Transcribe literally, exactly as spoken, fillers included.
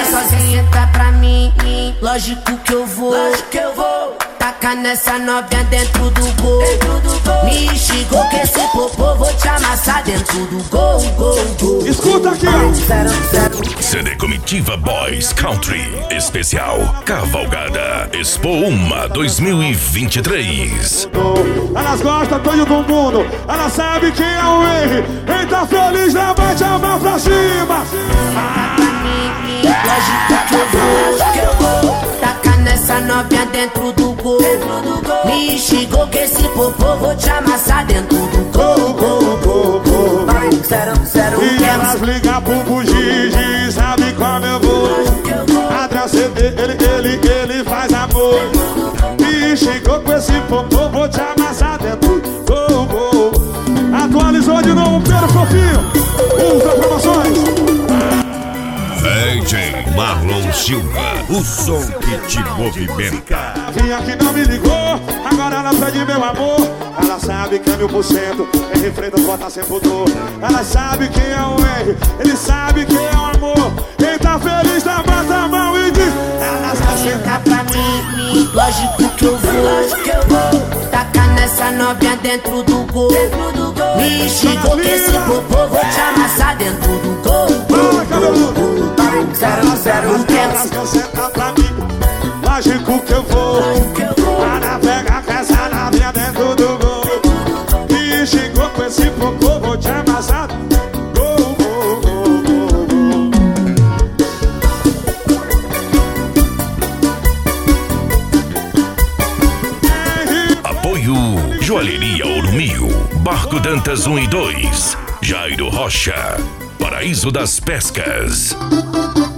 sozinha, tá pra mim. Lógico que eu vou, lógico que eu vou. Taca nessa novinha dentro do gol, dentro do gol. Me instigou que esse popô vou te amassar dentro do gol, gol, gol. Escuta aqui, ó. C D Comitiva Boys Country Especial Cavalgada Expo Uma dois mil e vinte e três. Elas gostam todo do mundo, elas sabem quem é o Henry. Quem tá feliz, levante a mão pra cima. Lógico que eu vou, lógico que eu vou. Taca nessa novinha dentro do gol, dentro do gol. Me instigou que esse popô vou te amassar dentro do gol, gol, gol, gol. Vai, zero, zero, e elas ligam pro bugigi, sabe como eu vou. Atrás dele, ele, ele, ele faz amor. Me instigou com esse popô, vou te amassar dentro do gol, gol. Atualizou de novo, Pedro Fofinho. Ultra Promoções. D J Marlon Silva, o som que te movimenta. Vinha que não me ligou, agora ela pede meu amor. Ela sabe que é mil por cento, R Freitas bota sempre o dor. Ela sabe quem é o R, ele sabe quem é o amor. Quem tá feliz, tá bota a mão e diz. Ela só senta pra mim, lógico que eu vou, lógico que eu vou. Taca nessa novinha dentro do gol, dentro do gol. Me instigou que esse popô vou te amassar dentro do gol, gol, gol, gol. Zero, zero, elas querem sentar pra mim, lógico que eu vou. Para pegar com essa novinha dentro do gol. Me instigou com esse popô, vou te amassar. Gol, gol, gol, gol, gol. Apoio Joalheria Ouro Mil, Barco Dantas um e dois, Jairo Rocha, Paraíso das Pescas.